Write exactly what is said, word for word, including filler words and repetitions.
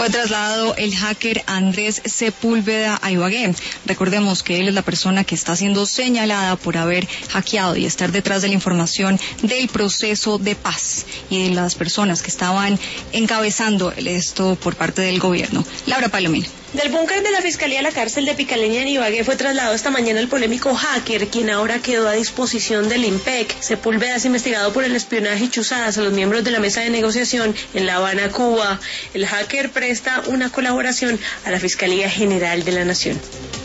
Fue trasladado el hacker Andrés Sepúlveda a Ibagué. Recordemos que él es la persona que está siendo señalada por haber hackeado y estar detrás de la información del proceso de paz y de las personas que estaban encabezando esto por parte del gobierno. Laura Palomino. Del búnker de la Fiscalía a la cárcel de Picaleña en Ibagué fue trasladado esta mañana el polémico hacker, quien ahora quedó a disposición del IMPEC. Sepúlveda es investigado por el espionaje y chuzadas a los miembros de la mesa de negociación en La Habana, Cuba. El hacker presta una colaboración a la Fiscalía General de la Nación.